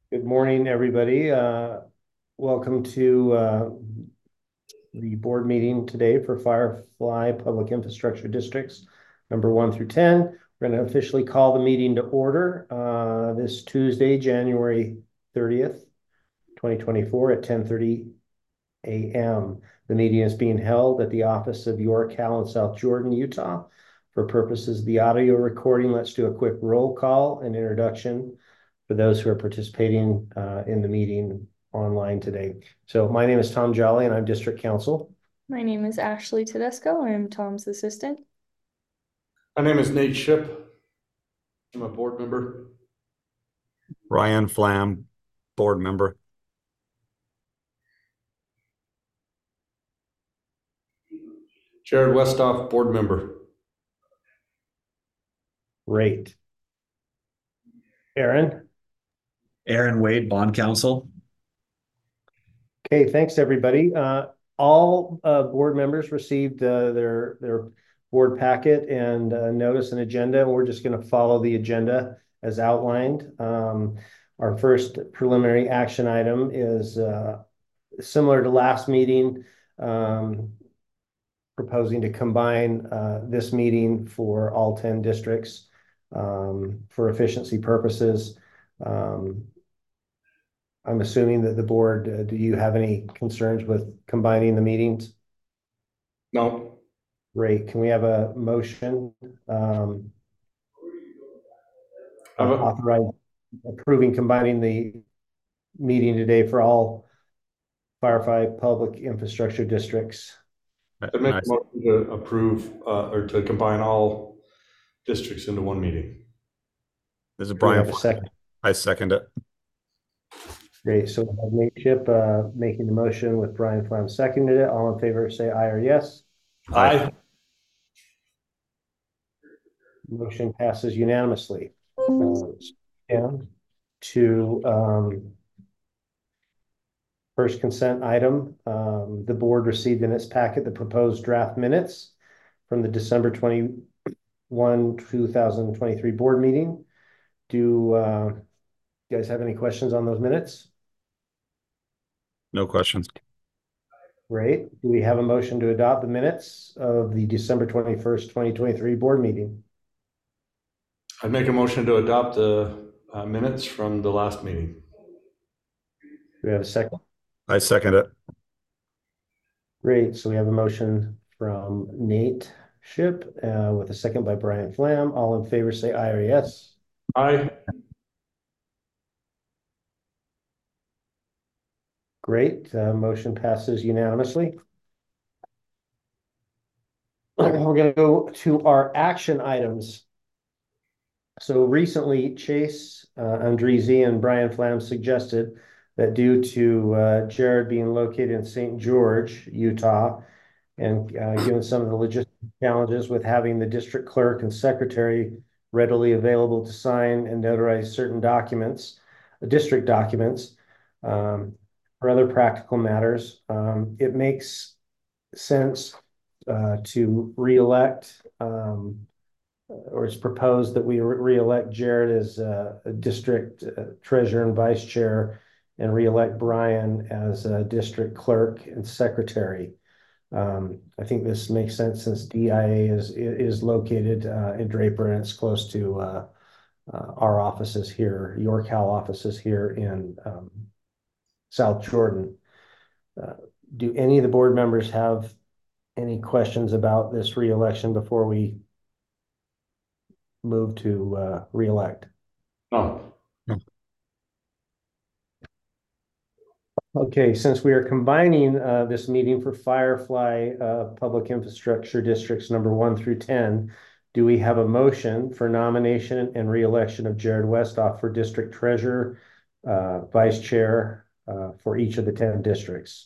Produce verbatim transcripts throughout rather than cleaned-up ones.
Good morning, everybody. Uh, welcome to uh, the board meeting today for Firefly Public Infrastructure Districts, number one through ten. We're going to officially call the meeting to order uh, this Tuesday, January thirtieth, twenty twenty-four at ten thirty a m The meeting is being held at the office of York Cal in South Jordan, Utah. For purposes of the audio recording, let's do a quick roll call and introduction for those who are participating uh, in the meeting online today. So my name is Tom Jolly and I'm district counsel. My name is Ashley Tedesco. I am Tom's assistant. My name is Nate Ship. I'm a board member. Ryan Flam, board member. Jared Westoff, board member. Great. Aaron? Aaron Wade, bond counsel. Okay, thanks everybody. Uh, all uh, board members received uh, their their board packet and uh, notice and agenda. We're just going to follow the agenda as outlined. Um, our first preliminary action item is uh, similar to last meeting, um, proposing to combine uh, this meeting for all ten districts um, for efficiency purposes. Um, I'm assuming that the board, uh, do you have any concerns with combining the meetings? No. Great. Can we have a motion um, I have a- authorize approving combining the meeting today for all Firefly Public Infrastructure Districts? I make a Nice. motion to approve uh, or to combine all districts into one meeting. This is Do we Brian. have a second? I second it. Great. So we have Nate Ship uh, making the motion with Brian Flam seconded it. All in favor, say aye or yes. Aye. Motion passes unanimously. Uh, down to um, first consent item. Um, the board received in its packet the proposed draft minutes from the December twenty-first, two thousand twenty-three board meeting. Do uh, you guys have any questions on those minutes? No questions. Great. Do we have a motion to adopt the minutes of the December twenty-first, twenty twenty-three board meeting? I'd make a motion to adopt the uh, minutes from the last meeting. Do we have a second? I second it. Great. So we have a motion from Nate Ship uh, with a second by Brian Flam. All in favor, say aye or yes. Aye. Great. Uh, motion passes unanimously. We're going to go to our action items. So recently, Chase uh, Andrizi and Brian Flam suggested that due to uh, Jared being located in Saint George, Utah, and uh, given some of the logistical challenges with having the district clerk and secretary readily available to sign and notarize certain documents, uh, district documents, um, for other practical matters, um, it makes sense uh, to reelect um, or it's proposed that we re-elect Jared as uh, a district uh, treasurer and vice chair and re-elect Brian as a district clerk and secretary. Um, I think this makes sense since D I A is is located uh, in Draper and it's close to uh, uh, our offices here, York Cal offices here in um, South Jordan. Uh, do any of the board members have any questions about this re-election before we move to uh, re-elect? No. Okay, since we are combining uh, this meeting for Firefly uh, Public Infrastructure Districts number one through ten, do we have a motion for nomination and re-election of Jared Westoff for district treasurer, uh, vice chair uh, for each of the ten districts?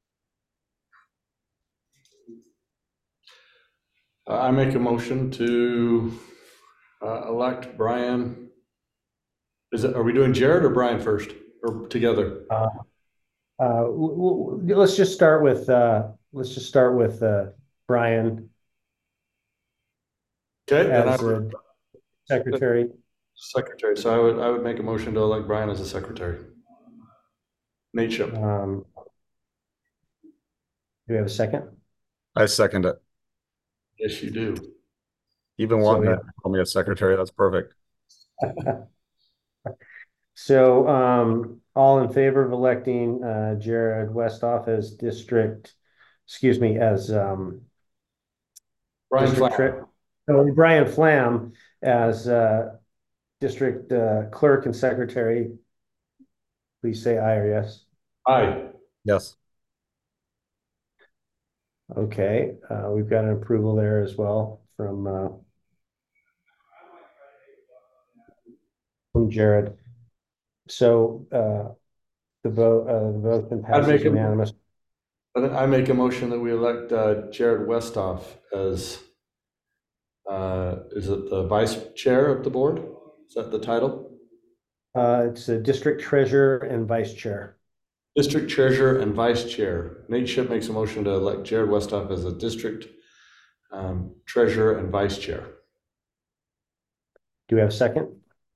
Uh, I make a motion to uh, elect Brian. Is it? Are we doing Jared or Brian first, or together? Uh, uh, w- w- let's just start with uh, let's just start with uh, Brian Okay. Then I, as a secretary. Secretary, so I would, I would make a motion to elect Brian as a secretary. Nate Ship. Um, do we have a second? I second it. Yes, you do. Even So wanting we to call me a secretary, that's perfect. So, um, all in favor of electing, uh, Jared Westhoff as district, excuse me, as, um, Brian district Flam. tre- no, Brian Flam as, uh, district, uh, clerk and secretary, please say aye or yes. Aye. Yes. Okay, uh, we've got an approval there as well from, uh, from Jared. So, uh, the vote, uh, the vote then I'd make passes a- unanimous. I make a motion that we elect uh, Jared Westhoff as, uh, is it the vice chair of the board? Is that the title? Uh, it's a district treasurer and vice chair. District treasurer and vice chair. Nate Ship makes a motion to elect Jared Westhoff as a district um, treasurer and vice chair. Do we have a second?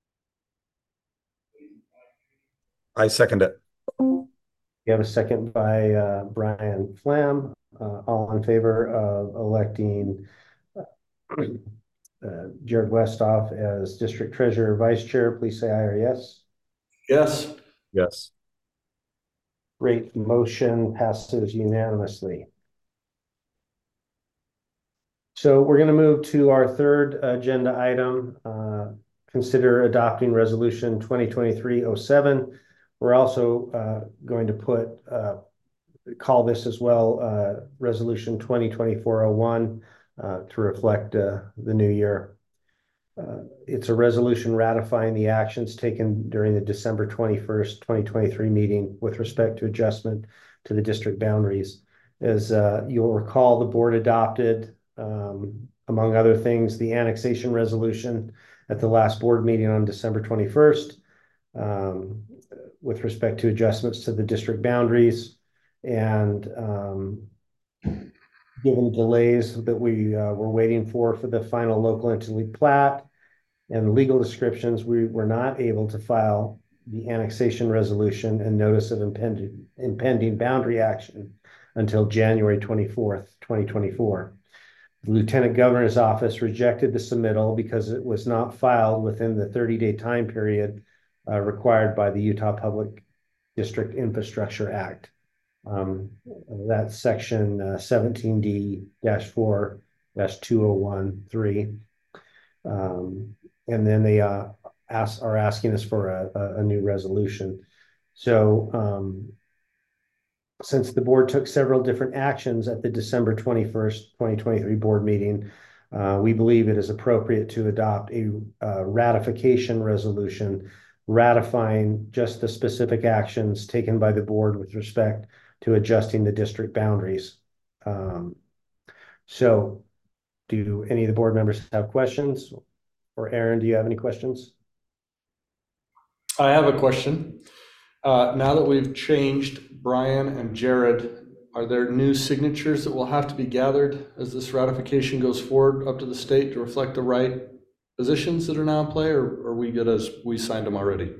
I second it. We have a second by uh, Brian Flam. Uh, all in favor of electing uh, uh, Jared Westhoff as district treasurer, vice chair, please say aye or yes. Yes. Yes. Great, motion passes unanimously. So we're going to move to our third agenda item. Uh, consider adopting resolution twenty twenty-three oh seven. We're also uh, going to put uh, call this as well, uh, resolution twenty twenty-four oh one, uh, to reflect, uh, the new year. Uh, it's a resolution ratifying the actions taken during the December twenty-first, twenty twenty-three meeting with respect to adjustment to the district boundaries. As, uh, you'll recall, the board adopted, um, among other things, the annexation resolution at the last board meeting on December twenty-first, um, with respect to adjustments to the district boundaries. And um, given delays that we uh, were waiting for for the final local entity plat and legal descriptions, we were not able to file the annexation resolution and notice of impending, impending boundary action until January twenty-fourth, twenty twenty-four. The Lieutenant Governor's office rejected the submittal because it was not filed within the thirty-day time period uh, required by the Utah Public District Infrastructure Act. Um, that's section uh, seventeen D four two oh one three. Um, and then they uh, ask, are asking us for a, a, a new resolution. So um, since the board took several different actions at the December twenty-first, twenty twenty-three board meeting, uh, we believe it is appropriate to adopt a, a ratification resolution ratifying just the specific actions taken by the board with respect to adjusting the district boundaries. Um, so do any of the board members have questions? Or Aaron, do you have any questions? I have a question. Uh, now that we've changed Brian and Jared, are there new signatures that will have to be gathered as this ratification goes forward up to the state to reflect the right positions that are now in play, or are we good as we signed them already?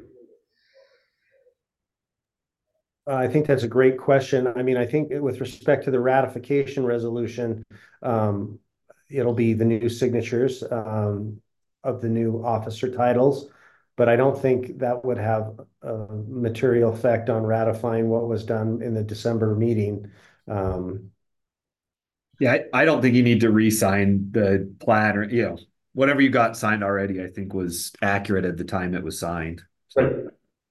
Uh, I think that's a great question. I mean, I think with respect to the ratification resolution, um, it'll be the new signatures um, of the new officer titles, but I don't think that would have a material effect on ratifying what was done in the December meeting. Um, Yeah, I, I don't think you need to re-sign the plat or, you know, whatever you got signed already, I think was accurate at the time it was signed. So, Right.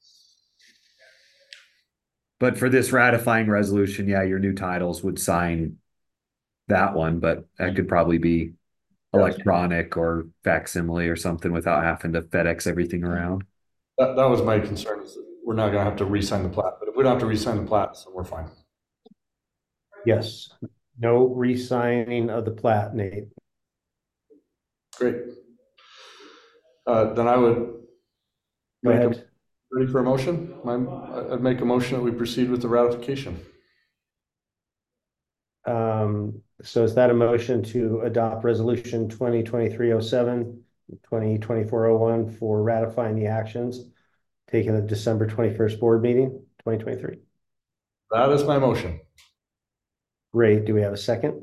but for this ratifying resolution, yeah, your new titles would sign that one, but that could probably be electronic or facsimile or something without having to FedEx everything around. That, that was my concern, is that we're not gonna have to re-sign the plat, but if we don't have to re-sign the plat, so we're fine. yes, no re-signing of the plat, Nate. Great. Uh, then I would Go make a, ahead. ready for a motion? My- I'd make a motion that we proceed with the ratification. Um, so is that a motion to adopt resolution twenty twenty-three oh seven twenty twenty-four oh one for ratifying the actions taken at December twenty-first board meeting, twenty twenty-three. That is my motion. Great. Do we have a second?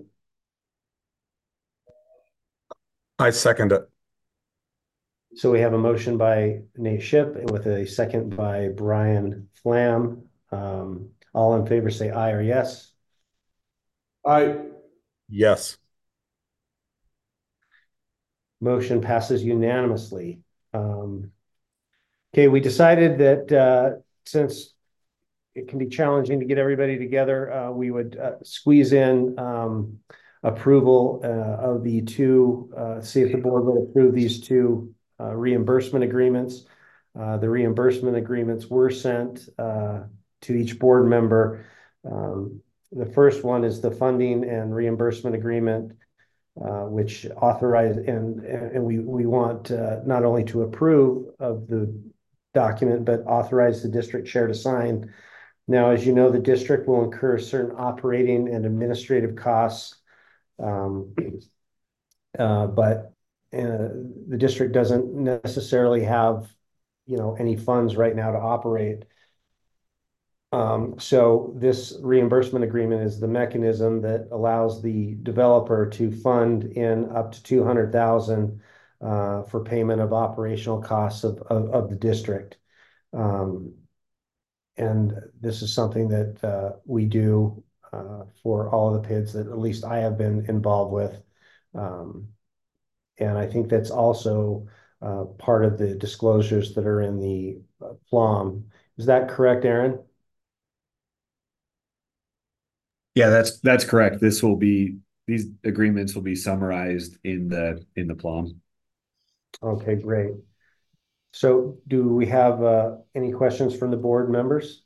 I second it. So we have a motion by Nate Ship with a second by Brian Flam. Um, all in favor say aye or yes. I, Yes. Motion passes unanimously. Um, okay, we decided that uh, since it can be challenging to get everybody together, uh, we would uh, squeeze in um, approval uh, of the two, uh, see if the board would approve these two uh, reimbursement agreements. Uh, the reimbursement agreements were sent uh, to each board member. Um, the first one is the funding and reimbursement agreement, uh, which authorize and and we we want uh, not only to approve of the document, but authorize the district chair to sign. Now, as you know, the district will incur certain operating and administrative costs, um, uh, but uh, the district doesn't necessarily have, you know, any funds right now to operate. Um, so this reimbursement agreement is the mechanism that allows the developer to fund in up to two hundred thousand uh, for payment of operational costs of, of, of the district. Um, and this is something that uh, we do uh, for all of the P I Ds that at least I have been involved with. Um, and I think that's also uh, part of the disclosures that are in the uh, P L O M. Is that correct, Aaron? Yeah, that's that's correct. This will be these agreements will be summarized in the in the P L O M. Okay, great. So do we have uh, any questions from the board members?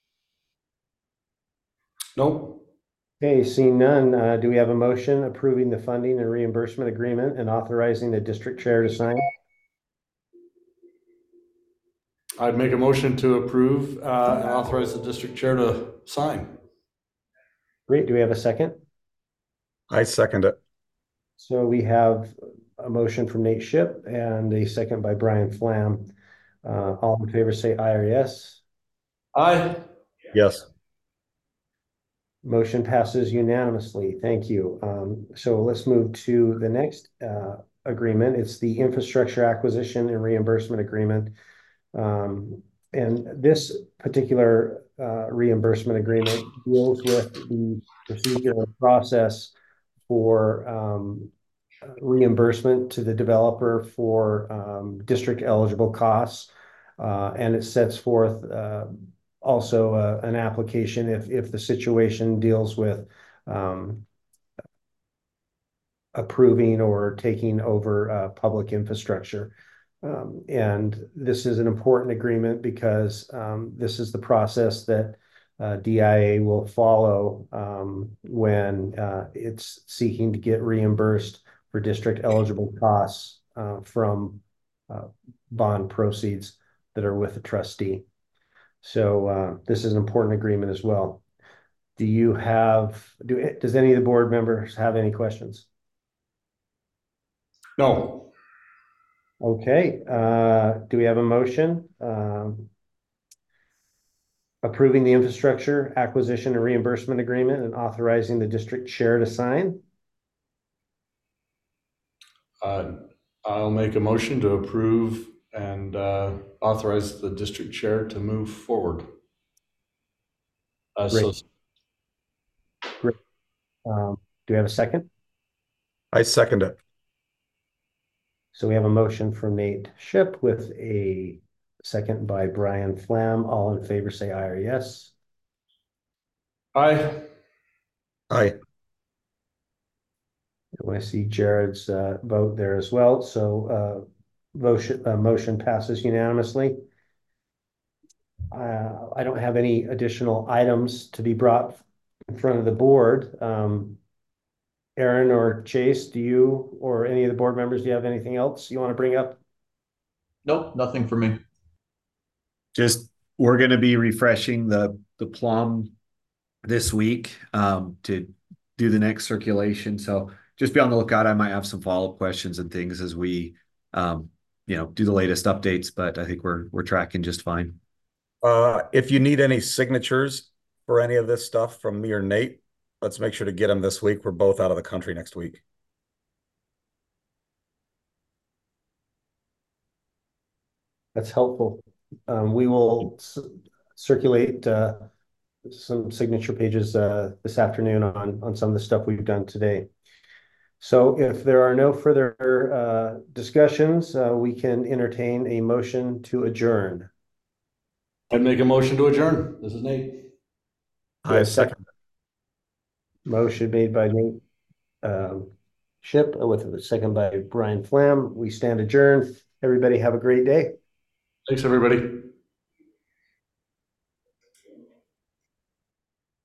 nope. Okay, seeing none, uh, do we have a motion approving the funding and reimbursement agreement and authorizing the district chair to sign? I'd make a motion to approve uh, and authorize the district chair to sign. Great. Do we have a second? I second it. So we have a motion from Nate Ship and a second by Brian Flam. Uh, all in favor say aye or yes. Aye. Yes. Motion passes unanimously. Thank you. Um, so let's move to the next uh, agreement. It's the infrastructure acquisition and reimbursement agreement. Um, and this particular uh, reimbursement agreement deals with the procedure and process for um, reimbursement to the developer for um, district eligible costs. Uh, and it sets forth uh, also uh, an application if, if the situation deals with um, approving or taking over uh, public infrastructure. Um, and this is an important agreement because um, this is the process that uh, D I A will follow um, when uh, it's seeking to get reimbursed for district eligible costs uh, from uh, bond proceeds that are with the trustee. So uh, this is an important agreement as well. Do you have, do, does any of the board members have any questions? No. Okay, uh, do we have a motion? Um, approving the infrastructure acquisition and reimbursement agreement and authorizing the district chair to sign? Uh, I'll make a motion to approve and uh, authorize the district chair to move forward. Uh, so, Great. Great. Um, do we have a second? I second it. So we have a motion from Nate Ship with a second by Brian Flam. All in favor say aye or yes. aye. Aye. I see Jared's uh, vote there as well. So uh, motion, uh, motion passes unanimously. Uh, I don't have any additional items to be brought in front of the board. Um, Aaron or Chase, do you or any of the board members, do you have anything else you want to bring up? Nope, nothing for me. Just we're going to be refreshing the the P L O M this week um, to do the next circulation. So just be on the lookout. I might have some follow-up questions and things as we um, you know, do the latest updates, but I think we're we're tracking just fine. Uh, if you need any signatures for any of this stuff from me or Nate, let's make sure to get them this week. We're both out of the country next week. That's helpful. Um, we will circulate uh, some signature pages uh, this afternoon on, on some of the stuff we've done today. So if there are no further uh, discussions, uh, we can entertain a motion to adjourn. I'd make a motion to adjourn. This is Nate. I second. Motion made by Nate um, Ship with a second by Brian Flam. We stand adjourned. Everybody have a great day. Thanks, everybody.